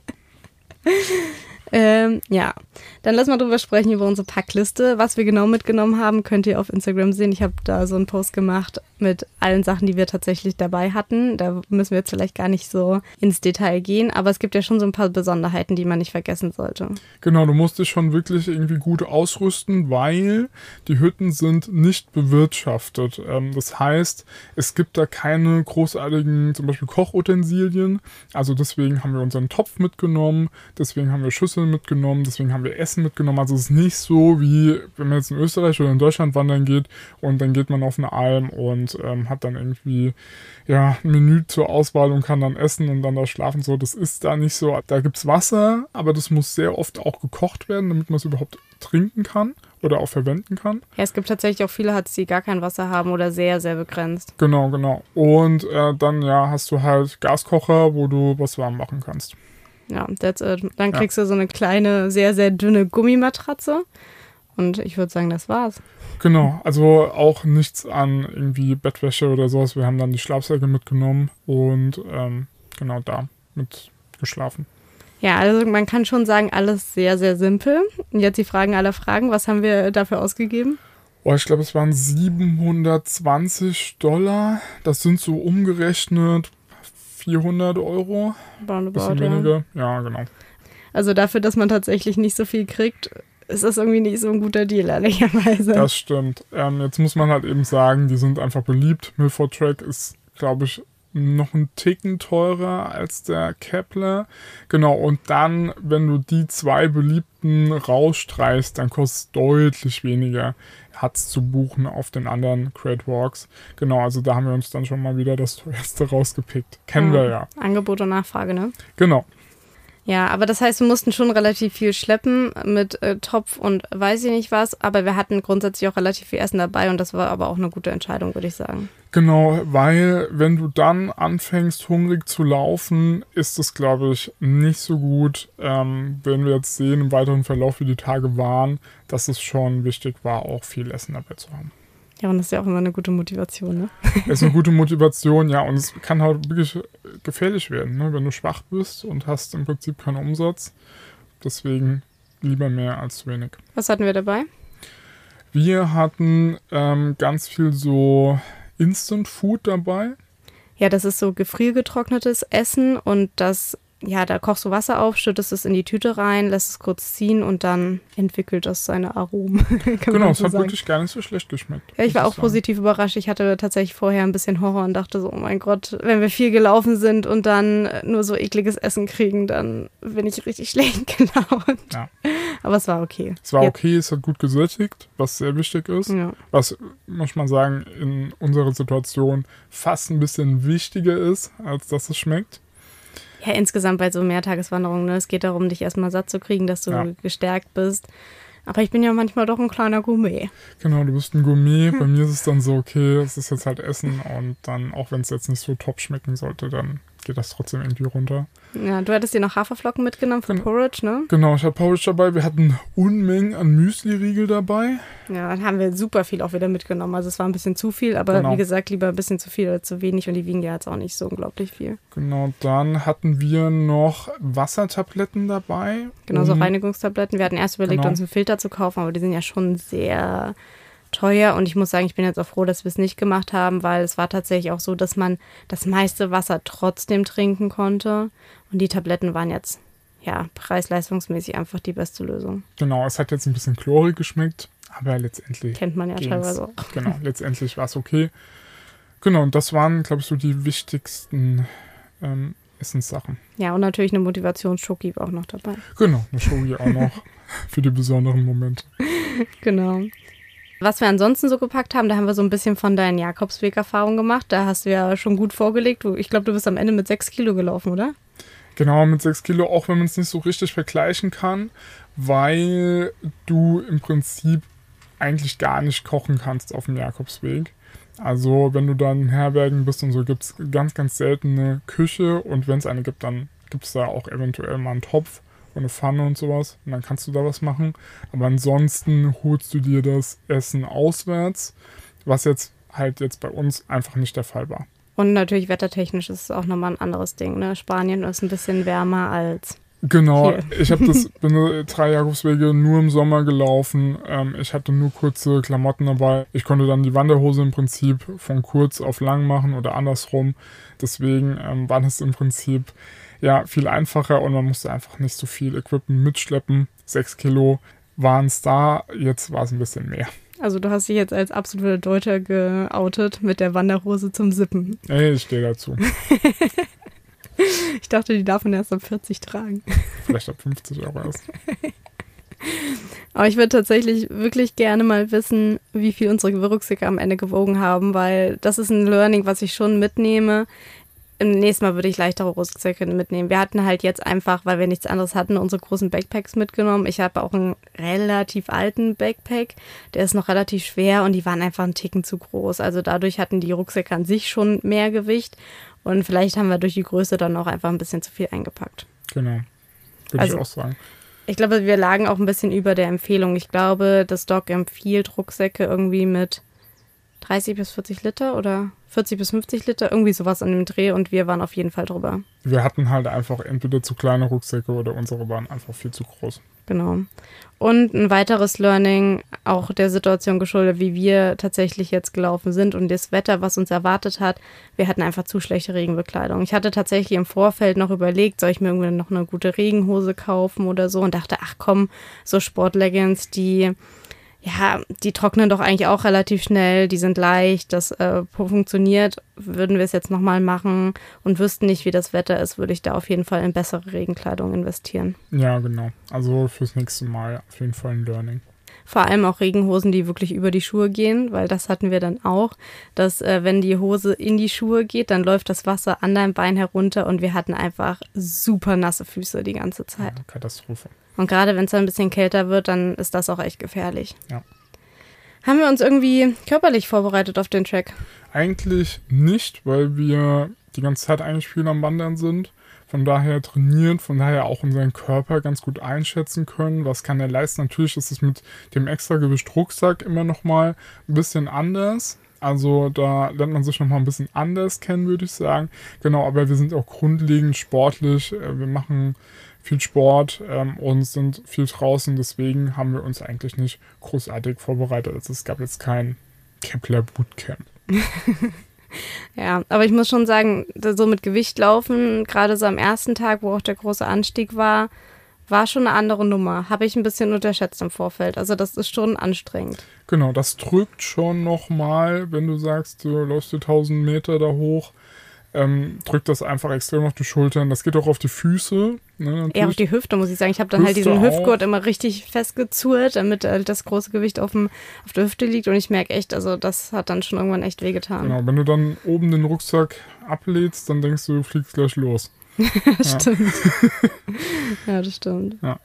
S1: Ja, dann lass mal drüber sprechen, über unsere Packliste. Was wir genau mitgenommen haben, könnt ihr auf Instagram sehen. Ich habe da so einen Post gemacht mit allen Sachen, die wir tatsächlich dabei hatten. Da müssen wir jetzt vielleicht gar nicht so ins Detail gehen, aber es gibt ja schon so ein paar Besonderheiten, die man nicht vergessen sollte.
S2: Genau, du musst dich schon wirklich irgendwie gut ausrüsten, weil die Hütten sind nicht bewirtschaftet. Das heißt, es gibt da keine großartigen, zum Beispiel Kochutensilien. Also deswegen haben wir unseren Topf mitgenommen, deswegen haben wir Schüsseln mitgenommen, deswegen haben wir Essen mitgenommen. Also es ist nicht so, wie wenn man jetzt in Österreich oder in Deutschland wandern geht und dann geht man auf eine Alm und hat dann irgendwie ein Menü zur Auswahl und kann dann essen und dann da schlafen. So, das ist da nicht so. Da gibt es Wasser, aber das muss sehr oft auch gekocht werden, damit man es überhaupt trinken kann oder auch verwenden kann.
S1: Ja, es gibt tatsächlich auch viele Huts, die gar kein Wasser haben oder sehr, sehr begrenzt.
S2: Genau. Und dann hast du halt Gaskocher, wo du was warm machen kannst.
S1: Ja, that's it. Dann kriegst du so eine kleine, sehr, sehr dünne Gummimatratze. Und ich würde sagen, das war's.
S2: Genau, also auch nichts an irgendwie Bettwäsche oder sowas. Wir haben dann die Schlafsäcke mitgenommen und genau da mit geschlafen.
S1: Ja, also man kann schon sagen, alles sehr, sehr simpel. Und jetzt die Fragen aller Fragen. Was haben wir dafür ausgegeben?
S2: Ich glaube, es waren $720. Das sind so umgerechnet 400 €. Bisschen weniger. Ja, genau.
S1: Also dafür, dass man tatsächlich nicht so viel kriegt, ist das irgendwie nicht so ein guter Deal, ehrlicherweise.
S2: Das stimmt. Jetzt muss man halt eben sagen, die sind einfach beliebt. Milford Track ist, glaube ich, noch einen Ticken teurer als der Kepler. Genau, und dann, wenn du die 2 beliebten rausstreichst, dann kostet es deutlich weniger, Huts zu buchen auf den anderen Great Walks. Genau, also da haben wir uns dann schon mal wieder das teuerste rausgepickt. Kennen wir ja.
S1: Angebot und Nachfrage, ne?
S2: Genau.
S1: Ja, aber das heißt, wir mussten schon relativ viel schleppen mit Topf und weiß ich nicht was, aber wir hatten grundsätzlich auch relativ viel Essen dabei und das war aber auch eine gute Entscheidung, würde ich sagen.
S2: Genau, weil wenn du dann anfängst, hungrig zu laufen, ist es, glaube ich, nicht so gut, wenn wir jetzt sehen im weiteren Verlauf, wie die Tage waren, dass es schon wichtig war, auch viel Essen dabei zu haben.
S1: Ja, und das ist ja auch immer eine gute Motivation, ne?
S2: Es ist eine gute Motivation, ja, und es kann halt wirklich gefährlich werden, ne, wenn du schwach bist und hast im Prinzip keinen Umsatz. Deswegen lieber mehr als zu wenig.
S1: Was hatten wir dabei?
S2: Wir hatten ganz viel so Instant Food dabei.
S1: Ja, das ist so gefriergetrocknetes Essen und das, ja, da kochst du Wasser auf, schüttest es in die Tüte rein, lässt es kurz ziehen und dann entwickelt das seine Aromen.
S2: Genau, es hat wirklich gar nicht so schlecht geschmeckt.
S1: Ja, ich war auch positiv überrascht. Ich hatte tatsächlich vorher ein bisschen Horror und dachte so, oh mein Gott, wenn wir viel gelaufen sind und dann nur so ekliges Essen kriegen, dann bin ich richtig schlecht gelaunt.
S2: Ja.
S1: Aber es war okay.
S2: Es war okay, es hat gut gesättigt, was sehr wichtig ist.
S1: Ja.
S2: Was, muss man sagen, in unserer Situation fast ein bisschen wichtiger ist, als dass es schmeckt.
S1: Ja, insgesamt bei so Mehrtageswanderungen, ne? Es geht darum, dich erstmal satt zu kriegen, dass du gestärkt bist. Aber ich bin ja manchmal doch ein kleiner Gourmet.
S2: Genau, du bist ein Gourmet. Bei mir ist es dann so, okay, es ist jetzt halt Essen und dann, auch wenn es jetzt nicht so top schmecken sollte, dann geht das trotzdem irgendwie runter.
S1: Ja, du hattest dir noch Haferflocken mitgenommen für Porridge, ne?
S2: Genau, ich hatte Porridge dabei. Wir hatten Unmengen an Müsli-Riegel dabei.
S1: Ja, dann haben wir super viel auch wieder mitgenommen. Also es war ein bisschen zu viel, aber wie gesagt, lieber ein bisschen zu viel als zu wenig und die wiegen ja jetzt auch nicht so unglaublich viel.
S2: Genau, dann hatten wir noch Wassertabletten dabei.
S1: Genau, so Reinigungstabletten. Wir hatten erst überlegt, uns einen Filter zu kaufen, aber die sind ja schon sehr teuer und ich muss sagen, ich bin jetzt auch froh, dass wir es nicht gemacht haben, weil es war tatsächlich auch so, dass man das meiste Wasser trotzdem trinken konnte und die Tabletten waren jetzt, ja, preis-leistungsmäßig einfach die beste Lösung.
S2: Genau, es hat jetzt ein bisschen chlorig geschmeckt, aber letztendlich
S1: kennt man ja teilweise auch.
S2: Genau, letztendlich war es okay. Genau, und das waren, glaube ich, so die wichtigsten Essenssachen.
S1: Ja, und natürlich eine Motivations-Schoki war auch noch dabei.
S2: Genau, eine Schoki auch noch für die besonderen Momente.
S1: Genau. Was wir ansonsten so gepackt haben, da haben wir so ein bisschen von deinen Jakobsweg-Erfahrungen gemacht. Da hast du ja schon gut vorgelegt. Ich glaube, du bist am Ende mit 6 Kilo gelaufen, oder?
S2: Genau, mit 6 Kilo, auch wenn man es nicht so richtig vergleichen kann, weil du im Prinzip eigentlich gar nicht kochen kannst auf dem Jakobsweg. Also wenn du dann in Herbergen bist und so, gibt es ganz, ganz selten eine Küche und wenn es eine gibt, dann gibt es da auch eventuell mal einen Topf und eine Pfanne und sowas und dann kannst du da was machen. Aber ansonsten holst du dir das Essen auswärts, was jetzt bei uns einfach nicht der Fall war.
S1: Und natürlich wettertechnisch ist es auch nochmal ein anderes Ding, ne? Spanien ist ein bisschen wärmer als
S2: Genau,
S1: hier.
S2: Ich bin 3 Jakobswege nur im Sommer gelaufen. Ich hatte nur kurze Klamotten dabei. Ich konnte dann die Wanderhose im Prinzip von kurz auf lang machen oder andersrum. Deswegen war das im Prinzip ja viel einfacher und man musste einfach nicht so viel Equipment mitschleppen. 6 Kilo waren es da, jetzt war es ein bisschen mehr.
S1: Also du hast dich jetzt als absoluter Deutscher geoutet mit der Wanderhose zum Sippen.
S2: Ey, ich stehe dazu.
S1: Ich dachte, die darf man erst ab 40 tragen.
S2: Vielleicht ab 50 Euro erst.
S1: Aber ich würde tatsächlich wirklich gerne mal wissen, wie viel unsere Rucksäcke am Ende gewogen haben, weil das ist ein Learning, was ich schon mitnehme. Im nächsten Mal würde ich leichtere Rucksäcke mitnehmen. Wir hatten halt jetzt einfach, weil wir nichts anderes hatten, unsere großen Backpacks mitgenommen. Ich habe auch einen relativ alten Backpack, der ist noch relativ schwer und die waren einfach einen Ticken zu groß. Also dadurch hatten die Rucksäcke an sich schon mehr Gewicht und vielleicht haben wir durch die Größe dann auch einfach ein bisschen zu viel eingepackt.
S2: Genau, würde ich auch sagen.
S1: Ich glaube, wir lagen auch ein bisschen über der Empfehlung. Ich glaube, das Doc empfiehlt Rucksäcke irgendwie mit 30 bis 40 Liter oder 40 bis 50 Liter, irgendwie sowas an dem Dreh und wir waren auf jeden Fall drüber.
S2: Wir hatten halt einfach entweder zu kleine Rucksäcke oder unsere waren einfach viel zu groß.
S1: Genau. Und ein weiteres Learning, auch der Situation geschuldet, wie wir tatsächlich jetzt gelaufen sind und das Wetter, was uns erwartet hat, wir hatten einfach zu schlechte Regenbekleidung. Ich hatte tatsächlich im Vorfeld noch überlegt, soll ich mir irgendwie noch eine gute Regenhose kaufen oder so und dachte, ach komm, so Sportleggings, die trocknen doch eigentlich auch relativ schnell, die sind leicht, das funktioniert. Würden wir es jetzt nochmal machen und wüssten nicht, wie das Wetter ist, würde ich da auf jeden Fall in bessere Regenkleidung investieren.
S2: Ja, genau. Also fürs nächste Mal auf jeden Fall ein Learning.
S1: Vor allem auch Regenhosen, die wirklich über die Schuhe gehen, weil das hatten wir dann auch, dass wenn die Hose in die Schuhe geht, dann läuft das Wasser an deinem Bein herunter und wir hatten einfach super nasse Füße die ganze Zeit.
S2: Ja, Katastrophe.
S1: Und gerade wenn es dann ein bisschen kälter wird, dann ist das auch echt gefährlich.
S2: Ja.
S1: Haben wir uns irgendwie körperlich vorbereitet auf den Track?
S2: Eigentlich nicht, weil wir die ganze Zeit eigentlich viel am Wandern sind. Von daher trainiert, von daher auch unseren Körper ganz gut einschätzen können. Was kann er leisten? Natürlich ist es mit dem Extragewicht Rucksack immer nochmal ein bisschen anders. Also da lernt man sich nochmal ein bisschen anders kennen, würde ich sagen. Genau, aber wir sind auch grundlegend sportlich. Wir machen viel Sport und sind viel draußen. Deswegen haben wir uns eigentlich nicht großartig vorbereitet. Also es gab jetzt kein Kepler Bootcamp.
S1: Ja, aber ich muss schon sagen, so mit Gewicht laufen, gerade so am ersten Tag, wo auch der große Anstieg war schon eine andere Nummer. Habe ich ein bisschen unterschätzt im Vorfeld. Also das ist schon anstrengend.
S2: Genau, das drückt schon nochmal, wenn du sagst, du läufst die 1000 Meter da hoch, drückt das einfach extrem auf die Schultern. Das geht auch auf die Füße. Ne,
S1: eher auf die Hüfte, muss ich sagen. Ich habe dann halt diesen Hüftgurt immer richtig festgezurrt, damit das große Gewicht auf der Hüfte liegt. Und ich merke echt, also das hat dann schon irgendwann echt wehgetan.
S2: Genau, wenn du dann oben den Rucksack ablädst, dann denkst du fliegst gleich los.
S1: Stimmt. Ja, das stimmt.
S2: Ja.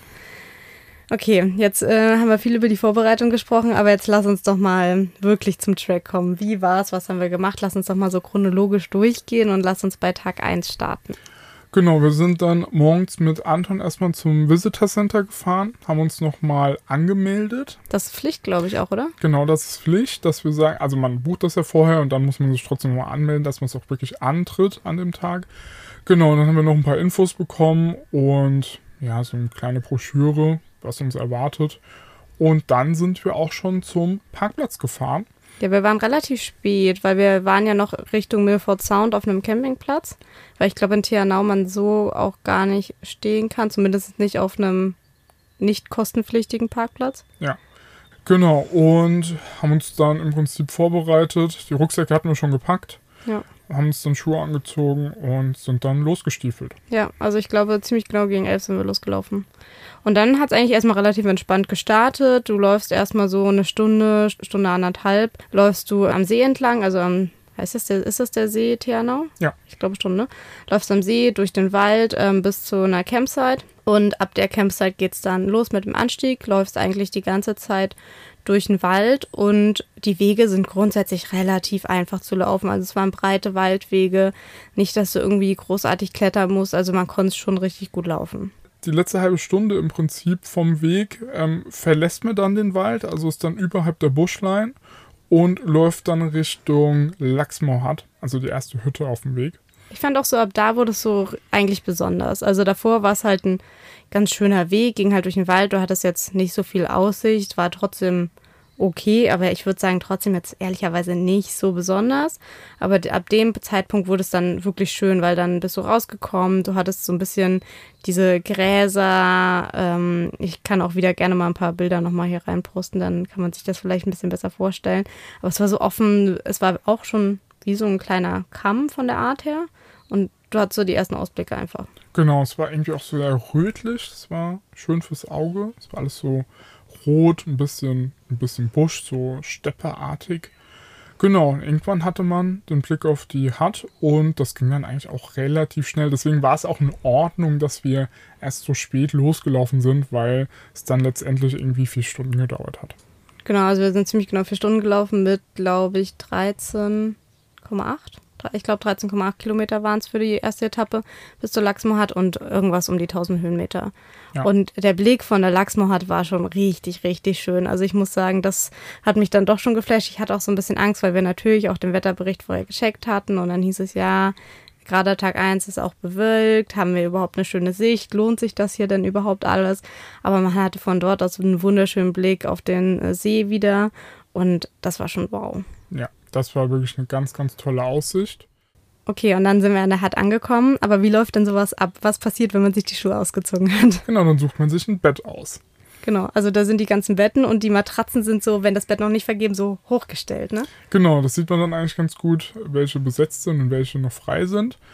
S1: Okay, jetzt haben wir viel über die Vorbereitung gesprochen, aber jetzt lass uns doch mal wirklich zum Track kommen. Wie war's? Was haben wir gemacht? Lass uns doch mal so chronologisch durchgehen und lass uns bei Tag 1 starten.
S2: Genau, wir sind dann morgens mit Anton erstmal zum Visitor Center gefahren, haben uns nochmal angemeldet.
S1: Das ist Pflicht, glaube ich auch, oder?
S2: Genau, das ist Pflicht, dass wir sagen, also man bucht das ja vorher und dann muss man sich trotzdem nochmal anmelden, dass man es auch wirklich antritt an dem Tag. Genau, dann haben wir noch ein paar Infos bekommen und ja, so eine kleine Broschüre, was uns erwartet. Und dann sind wir auch schon zum Parkplatz gefahren.
S1: Ja, wir waren relativ spät, weil wir waren ja noch Richtung Milford Sound auf einem Campingplatz. Weil ich glaube, in Tianau man so auch gar nicht stehen kann, zumindest nicht auf einem nicht kostenpflichtigen Parkplatz.
S2: Ja, genau. Und haben uns dann im Prinzip vorbereitet. Die Rucksäcke hatten wir schon gepackt.
S1: Ja.
S2: Haben uns dann Schuhe angezogen und sind dann losgestiefelt.
S1: Ja, also ich glaube, ziemlich genau gegen 11 sind wir losgelaufen. Und dann hat es eigentlich erstmal relativ entspannt gestartet. Du läufst erstmal so eine Stunde 1,5, läufst du am See entlang, also ist das der See Tianau?
S2: Ja.
S1: Ich glaube schon, ne? Läufst am See durch den Wald bis zu einer Campsite und ab der Campsite geht's dann los mit dem Anstieg, läufst eigentlich die ganze Zeit durch den Wald und die Wege sind grundsätzlich relativ einfach zu laufen. Also es waren breite Waldwege, nicht, dass du irgendwie großartig klettern musst, also man konnte schon richtig gut laufen.
S2: Die letzte halbe Stunde im Prinzip vom Weg verlässt man dann den Wald, also ist dann überhalb der Buschline und läuft dann Richtung Laxmohat, also die erste Hütte auf dem Weg.
S1: Ich fand auch so, ab da wurde es so eigentlich besonders. Also davor war es halt ein ganz schöner Weg, ging halt durch den Wald, du hattest jetzt nicht so viel Aussicht, war trotzdem okay, aber ich würde sagen trotzdem jetzt ehrlicherweise nicht so besonders. Aber ab dem Zeitpunkt wurde es dann wirklich schön, weil dann bist du rausgekommen, du hattest so ein bisschen diese Gräser. Ich kann auch wieder gerne mal ein paar Bilder nochmal hier reinposten, dann kann man sich das vielleicht ein bisschen besser vorstellen. Aber es war so offen, es war auch schon wie so ein kleiner Kamm von der Art her und du hattest so die ersten Ausblicke einfach.
S2: Genau, es war irgendwie auch so sehr rötlich, es war schön fürs Auge, es war alles so rot, ein bisschen Busch, so steppeartig. Genau, irgendwann hatte man den Blick auf die Hut und das ging dann eigentlich auch relativ schnell. Deswegen war es auch in Ordnung, dass wir erst so spät losgelaufen sind, weil es dann letztendlich irgendwie 4 Stunden gedauert hat.
S1: Genau, also wir sind ziemlich genau 4 Stunden gelaufen mit, glaube ich, 13,8. Ich glaube 13,8 Kilometer waren es für die erste Etappe bis zur Laxmohat und irgendwas um die 1000 Höhenmeter. Ja. Und der Blick von der Laxmohat war schon richtig, richtig schön. Also ich muss sagen, das hat mich dann doch schon geflasht. Ich hatte auch so ein bisschen Angst, weil wir natürlich auch den Wetterbericht vorher gecheckt hatten und dann hieß es ja, gerade Tag 1 ist auch bewölkt, haben wir überhaupt eine schöne Sicht, lohnt sich das hier denn überhaupt alles? Aber man hatte von dort aus einen wunderschönen Blick auf den See wieder und das war schon wow.
S2: Ja. Das war wirklich eine ganz, ganz tolle Aussicht.
S1: Okay, und dann sind wir an der Hut angekommen. Aber wie läuft denn sowas ab? Was passiert, wenn man sich die Schuhe ausgezogen hat?
S2: Genau, dann sucht man sich ein Bett aus.
S1: Genau, also da sind die ganzen Betten und die Matratzen sind so, wenn das Bett noch nicht vergeben, so hochgestellt, ne?
S2: Genau, das sieht man dann eigentlich ganz gut, welche besetzt sind und welche noch frei sind.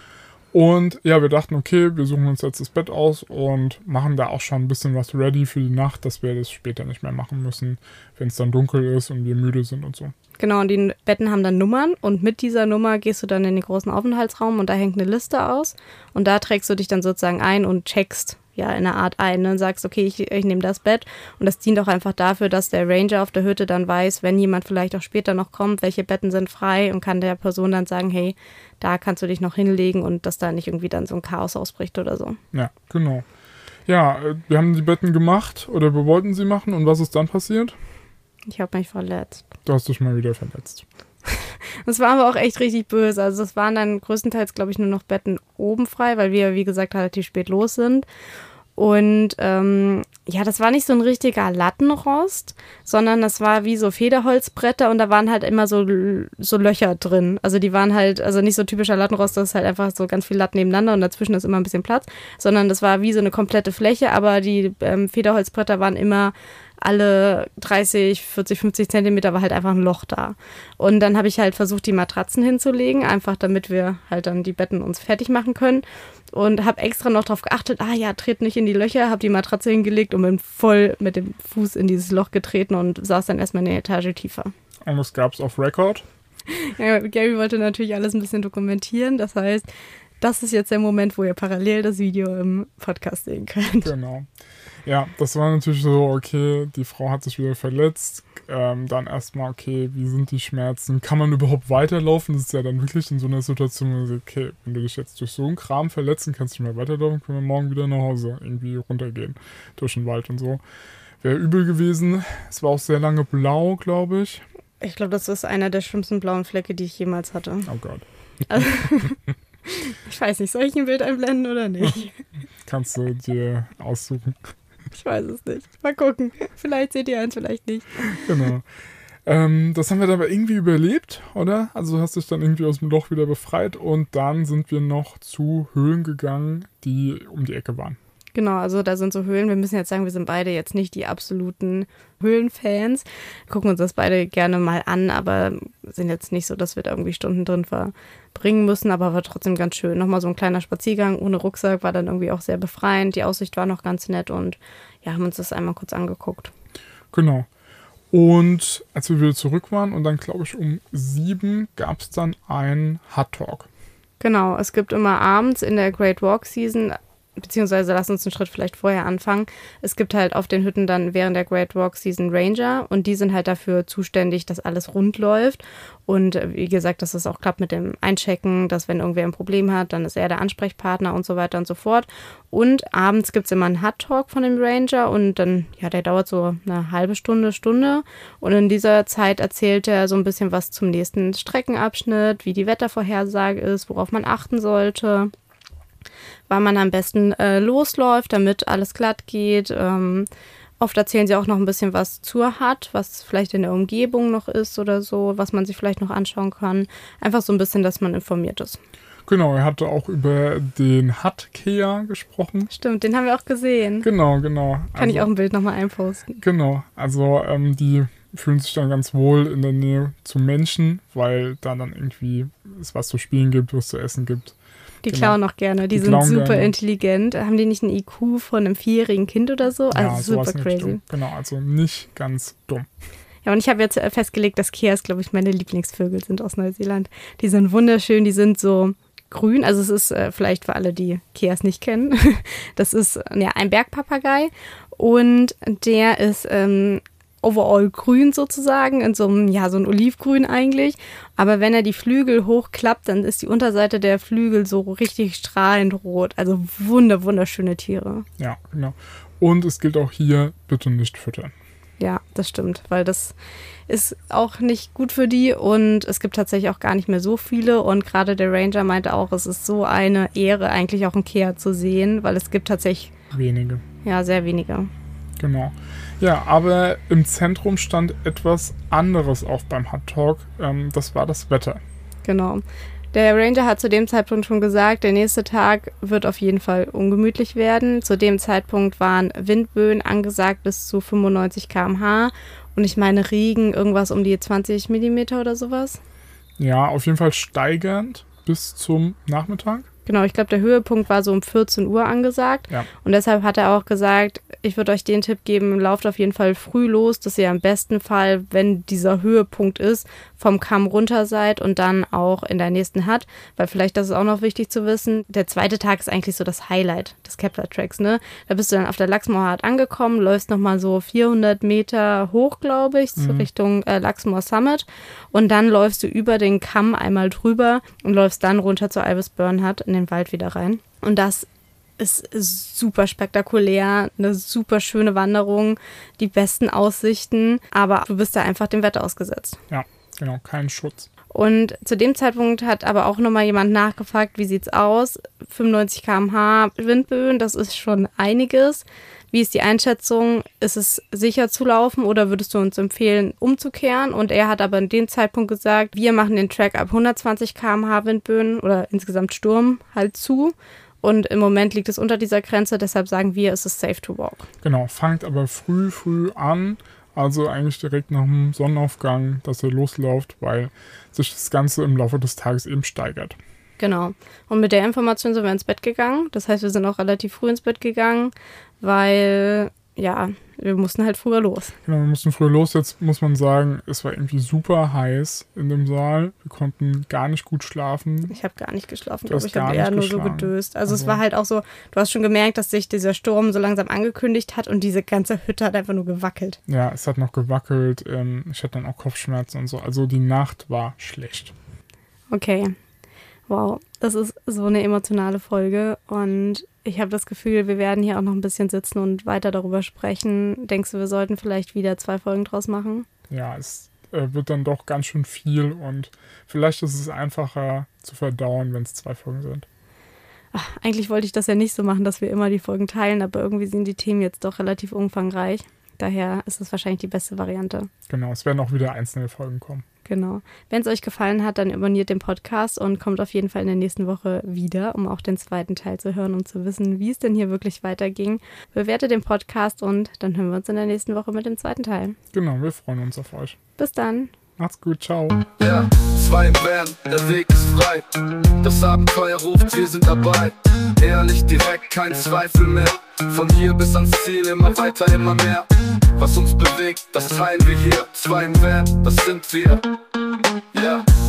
S2: Und ja, wir dachten, okay, wir suchen uns jetzt das Bett aus und machen da auch schon ein bisschen was ready für die Nacht, dass wir das später nicht mehr machen müssen, wenn es dann dunkel ist und wir müde sind und so.
S1: Genau, und die Betten haben dann Nummern und mit dieser Nummer gehst du dann in den großen Aufenthaltsraum und da hängt eine Liste aus und da trägst du dich dann sozusagen ein und checkst ja in einer Art ein, ne? Und sagst, okay, ich nehme das Bett und das dient auch einfach dafür, dass der Ranger auf der Hütte dann weiß, wenn jemand vielleicht auch später noch kommt, welche Betten sind frei und kann der Person dann sagen, hey, da kannst du dich noch hinlegen und dass da nicht irgendwie dann so ein Chaos ausbricht oder so.
S2: Ja, genau. Ja, wir haben die Betten gemacht oder wir wollten sie machen und was ist dann passiert?
S1: Ich habe mich verletzt.
S2: Du hast dich mal wieder verletzt.
S1: Das war aber auch echt richtig böse. Also es waren dann größtenteils, glaube ich, nur noch Betten oben frei, weil wir, wie gesagt, relativ spät los sind. Und ja, das war nicht so ein richtiger Lattenrost, sondern das war wie so Federholzbretter und da waren halt immer so Löcher drin. Also die waren halt, also nicht so typischer Lattenrost, das ist halt einfach so ganz viel Latten nebeneinander und dazwischen ist immer ein bisschen Platz, sondern das war wie so eine komplette Fläche, aber die Federholzbretter waren immer alle 30, 40, 50 Zentimeter war halt einfach ein Loch da. Und dann habe ich halt versucht, die Matratzen hinzulegen, einfach damit wir halt dann die Betten uns fertig machen können. Und habe extra noch drauf geachtet, tritt nicht in die Löcher, habe die Matratze hingelegt und bin voll mit dem Fuß in dieses Loch getreten und saß dann erstmal eine Etage tiefer.
S2: Und das gab es auf Record?
S1: Ja, Gary wollte natürlich alles ein bisschen dokumentieren, das heißt, das ist jetzt der Moment, wo ihr parallel das Video im Podcast sehen könnt.
S2: Genau. Ja, das war natürlich so, okay, die Frau hat sich wieder verletzt. Dann erstmal, okay, wie sind die Schmerzen? Kann man überhaupt weiterlaufen? Das ist ja dann wirklich in so einer Situation, wo man sagt, okay, wenn du dich jetzt durch so einen Kram verletzen kannst, du nicht mehr weiterlaufen, können wir morgen wieder nach Hause irgendwie runtergehen. Durch den Wald und so. Wäre übel gewesen. Es war auch sehr lange blau, glaube ich.
S1: Ich glaube, das ist einer der schlimmsten blauen Flecke, die ich jemals hatte.
S2: Oh Gott.
S1: Also, ich weiß nicht, soll ich ein Bild einblenden oder nicht?
S2: Kannst du dir aussuchen.
S1: Ich weiß es nicht. Mal gucken. Vielleicht seht ihr eins, vielleicht nicht.
S2: Genau. Das haben wir dann aber irgendwie überlebt, oder? Also du hast dich dann irgendwie aus dem Loch wieder befreit und dann sind wir noch zu Höhlen gegangen, die um die Ecke waren.
S1: Genau, also da sind so Höhlen. Wir müssen jetzt sagen, wir sind beide jetzt nicht die absoluten Höhlenfans. Gucken uns das beide gerne mal an, aber sind jetzt nicht so, dass wir da irgendwie Stunden drin verbringen müssen, aber war trotzdem ganz schön. Nochmal so ein kleiner Spaziergang ohne Rucksack, war dann irgendwie auch sehr befreiend. Die Aussicht war noch ganz nett und ja, haben uns das einmal kurz angeguckt.
S2: Genau. Und als wir wieder zurück waren und dann, glaube ich, um 7 gab es dann einen Hut Talk.
S1: Genau, es gibt immer abends in der Great Walk Season, beziehungsweise lass uns einen Schritt vielleicht vorher anfangen. Es gibt halt auf den Hütten dann während der Great Walk Season Ranger und die sind halt dafür zuständig, dass alles rund läuft und wie gesagt, dass es auch klappt mit dem Einchecken, dass wenn irgendwer ein Problem hat, dann ist er der Ansprechpartner und so weiter und so fort. Und abends gibt es immer einen Hut Talk von dem Ranger und dann, ja, der dauert so eine halbe Stunde und in dieser Zeit erzählt er so ein bisschen was zum nächsten Streckenabschnitt, wie die Wettervorhersage ist, worauf man achten sollte, wann man am besten losläuft, damit alles glatt geht. Oft erzählen sie auch noch ein bisschen was zur Hut, was vielleicht in der Umgebung noch ist oder so, was man sich vielleicht noch anschauen kann. Einfach so ein bisschen, dass man informiert ist.
S2: Genau, er hatte auch über den Hut-Kea gesprochen.
S1: Stimmt, den haben wir auch gesehen.
S2: Genau.
S1: Kann ich auch ein Bild nochmal einposten.
S2: Genau, also die fühlen sich dann ganz wohl in der Nähe zu Menschen, weil da dann irgendwie es was zu spielen gibt, was zu essen gibt.
S1: Die klauen auch gerne, die sind super gerne intelligent. Haben die nicht ein IQ von einem 4-jährigen Kind oder so? Also
S2: ja,
S1: super crazy.
S2: Dumm. Genau, also nicht ganz dumm.
S1: Ja, und ich habe jetzt festgelegt, dass Keas, glaube ich, meine Lieblingsvögel sind aus Neuseeland. Die sind wunderschön, die sind so grün. Also es ist vielleicht für alle, die Keas nicht kennen, das ist ja ein Bergpapagei und der ist overall grün sozusagen, in so einem, ja, so ein Olivgrün eigentlich. Aber wenn er die Flügel hochklappt, dann ist die Unterseite der Flügel so richtig strahlend rot. Also wunderschöne Tiere.
S2: Ja, genau. Und es gilt auch hier, bitte nicht füttern.
S1: Ja, das stimmt, weil das ist auch nicht gut für die und es gibt tatsächlich auch gar nicht mehr so viele und gerade der Ranger meinte auch, es ist so eine Ehre, eigentlich auch einen Kea zu sehen, weil es gibt tatsächlich
S2: wenige.
S1: Ja, sehr wenige.
S2: Genau. Ja, aber im Zentrum stand etwas anderes auch beim Hut Talk. Das war das Wetter.
S1: Genau. Der Ranger hat zu dem Zeitpunkt schon gesagt, der nächste Tag wird auf jeden Fall ungemütlich werden. Zu dem Zeitpunkt waren Windböen angesagt bis zu 95 km/h und ich meine Regen irgendwas um die 20 Millimeter oder sowas.
S2: Ja, auf jeden Fall steigernd bis zum Nachmittag.
S1: Genau, ich glaube, der Höhepunkt war so um 14 Uhr angesagt.
S2: Ja.
S1: Und deshalb hat er auch gesagt, ich würde euch den Tipp geben, lauft auf jeden Fall früh los, dass ihr im besten Fall, wenn dieser Höhepunkt ist, vom Kamm runter seid und dann auch in der nächsten Hut. Weil vielleicht, das ist auch noch wichtig zu wissen, der zweite Tag ist eigentlich so das Highlight des Kepler-Tracks, ne? Da bist du dann auf der Luxmore Hut angekommen, läufst nochmal so 400 Meter hoch, glaube ich, Richtung Luxmore Summit. Und dann läufst du über den Kamm einmal drüber und läufst dann runter zur Ibis Burn Hut in den Wald wieder rein. Und das ist super spektakulär, eine super schöne Wanderung, die besten Aussichten, aber du bist da einfach dem Wetter ausgesetzt.
S2: Ja, genau, kein Schutz.
S1: Und zu dem Zeitpunkt hat aber auch nochmal jemand nachgefragt, wie sieht's aus? 95 km/h Windböen, das ist schon einiges. Wie ist die Einschätzung? Ist es sicher zu laufen oder würdest du uns empfehlen, umzukehren? Und er hat aber in dem Zeitpunkt gesagt, wir machen den Track ab 120 km/h Windböen oder insgesamt Sturm halt zu. Und im Moment liegt es unter dieser Grenze, deshalb sagen wir, es ist safe to walk.
S2: Genau, fangt aber früh an, also eigentlich direkt nach dem Sonnenaufgang, dass ihr loslauft, weil sich das Ganze im Laufe des Tages eben steigert.
S1: Genau. Und mit der Information sind wir ins Bett gegangen. Das heißt, wir sind auch relativ früh ins Bett gegangen, weil, ja, wir mussten halt früher los.
S2: Genau, wir mussten früher los. Jetzt muss man sagen, es war irgendwie super heiß in dem Saal. Wir konnten gar nicht gut schlafen.
S1: Ich habe gar nicht geschlafen,
S2: Du hast
S1: ich habe
S2: gar
S1: eher
S2: nicht
S1: nur so
S2: geschlafen.
S1: gedöst. Also es war halt auch so, du hast schon gemerkt, dass sich dieser Sturm so langsam angekündigt hat und diese ganze Hütte hat einfach nur gewackelt.
S2: Ja, es hat noch gewackelt. Ich hatte dann auch Kopfschmerzen und so. Also die Nacht war schlecht.
S1: Okay. Wow, das ist so eine emotionale Folge und ich habe das Gefühl, wir werden hier auch noch ein bisschen sitzen und weiter darüber sprechen. Denkst du, wir sollten vielleicht wieder 2 Folgen draus machen?
S2: Ja, es wird dann doch ganz schön viel und vielleicht ist es einfacher zu verdauen, wenn es 2 Folgen sind.
S1: Ach, eigentlich wollte ich das ja nicht so machen, dass wir immer die Folgen teilen, aber irgendwie sind die Themen jetzt doch relativ umfangreich. Daher ist es wahrscheinlich die beste Variante.
S2: Genau, es werden auch wieder einzelne Folgen kommen.
S1: Genau. Wenn es euch gefallen hat, dann abonniert den Podcast und kommt auf jeden Fall in der nächsten Woche wieder, um auch den zweiten Teil zu hören und zu wissen, wie es denn hier wirklich weiterging. Bewertet den Podcast und dann hören wir uns in der nächsten Woche mit dem zweiten Teil.
S2: Genau, wir freuen uns auf euch.
S1: Bis dann.
S2: Macht's gut, ciao.
S3: Ja, 2 im Van, der Weg ist frei. Das Abenteuer ruft, wir sind dabei. Ehrlich, direkt, kein Zweifel mehr. Von hier bis ans Ziel, immer weiter, immer mehr. Was uns bewegt, das teilen wir hier. 2 im Van, das sind wir. Ja.